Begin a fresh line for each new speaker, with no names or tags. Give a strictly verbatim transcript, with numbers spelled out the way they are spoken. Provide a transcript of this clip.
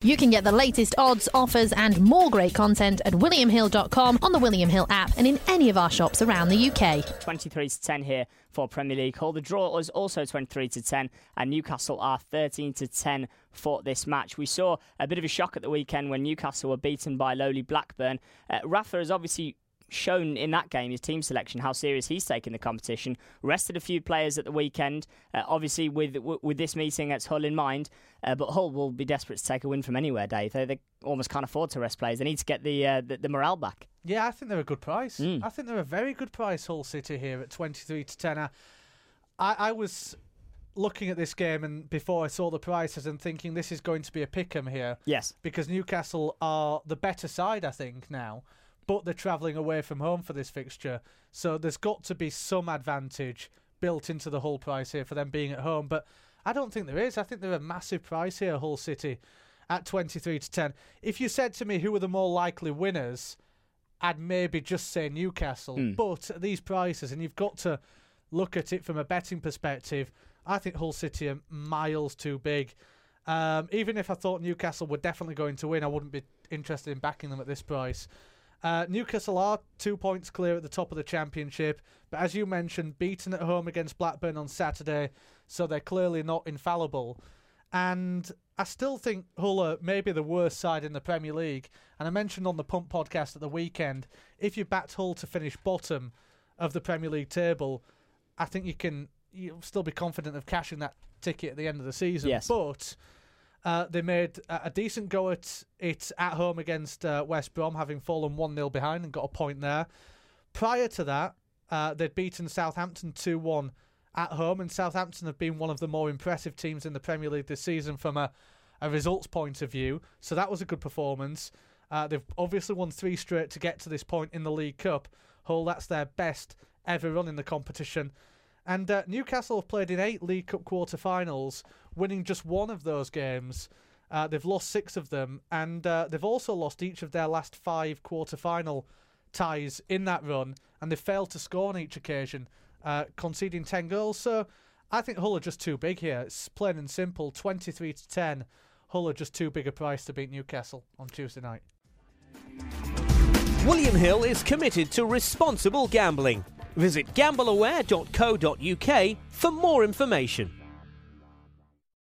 You can get the latest odds, offers and more great content at william hill dot com, on the William Hill app and in any of our shops around the U K.
twenty-three to ten here for Premier League Hull. The draw was also twenty-three to ten and Newcastle are thirteen to ten for this match. We saw a bit of a shock at the weekend when Newcastle were beaten by lowly Blackburn. Uh, Rafa has obviously shown in that game, his team selection, how serious he's taken the competition. Rested a few players at the weekend, uh, obviously with with this meeting against Hull in mind, uh, but Hull will be desperate to take a win from anywhere, Dave. They, they almost can't afford to rest players. They need to get the uh, the, the morale back.
Yeah, I think they're a good price.
Mm.
I think they're a very good price, Hull City, here at twenty-three to ten. I, I was looking at this game and before I saw the prices and thinking this is going to be a pick-em here.
Yes.
Because Newcastle are the better side, I think, now. But they're travelling away from home for this fixture. So there's got to be some advantage built into the Hull price here for them being at home. But I don't think there is. I think they're a massive price here, Hull City, at twenty-three to ten. If you said to me who are the more likely winners, I'd maybe just say Newcastle. Mm. But at these prices, and you've got to look at it from a betting perspective, I think Hull City are miles too big. Um, even if I thought Newcastle were definitely going to win, I wouldn't be interested in backing them at this price. Uh, Newcastle are two points clear at the top of the Championship, but as you mentioned, beaten at home against Blackburn on Saturday, so they're clearly not infallible. And I still think Hull are maybe the worst side in the Premier League. And I mentioned on the Pump podcast at the weekend, if you backed Hull to finish bottom of the Premier League table, I think you can you'll still be confident of cashing that ticket at the end of the season.
Yes.
But Uh, they made a, a decent go at it at home against uh, West Brom, having fallen one nil behind and got a point there. Prior to that, uh, they'd beaten Southampton two one at home, and Southampton have been one of the more impressive teams in the Premier League this season from a, a results point of view. So that was a good performance. Uh, they've obviously won three straight to get to this point in the League Cup. Hull, that's their best ever run in the competition. And uh, Newcastle have played in eight League Cup quarter-finals, winning just one of those games. Uh, they've lost six of them, and uh, they've also lost each of their last five quarter-final ties in that run, and they've failed to score on each occasion, uh, conceding ten goals. So I think Hull are just too big here. It's plain and simple, twenty-three to ten. Hull are just too big a price to beat Newcastle on Tuesday night.
William Hill is committed to responsible gambling. Visit gamble aware dot co dot uk for more information.